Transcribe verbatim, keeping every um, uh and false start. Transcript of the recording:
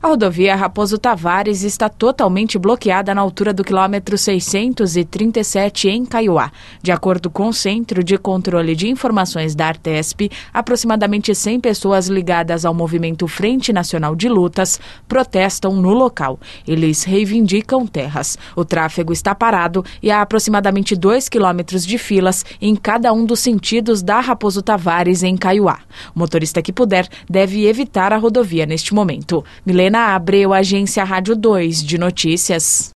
A rodovia Raposo Tavares está totalmente bloqueada na altura do quilômetro seiscentos e trinta e sete em Caiuá. De acordo com o Centro de Controle de Informações da Artesp, aproximadamente cem pessoas ligadas ao movimento Frente Nacional de Lutas protestam no local. Eles reivindicam terras. O tráfego está parado e há aproximadamente dois quilômetros de filas em cada um dos sentidos da Raposo Tavares em Caiuá. O motorista que puder deve evitar a rodovia neste momento. Milena Abreu, Agência Rádio dois de Notícias.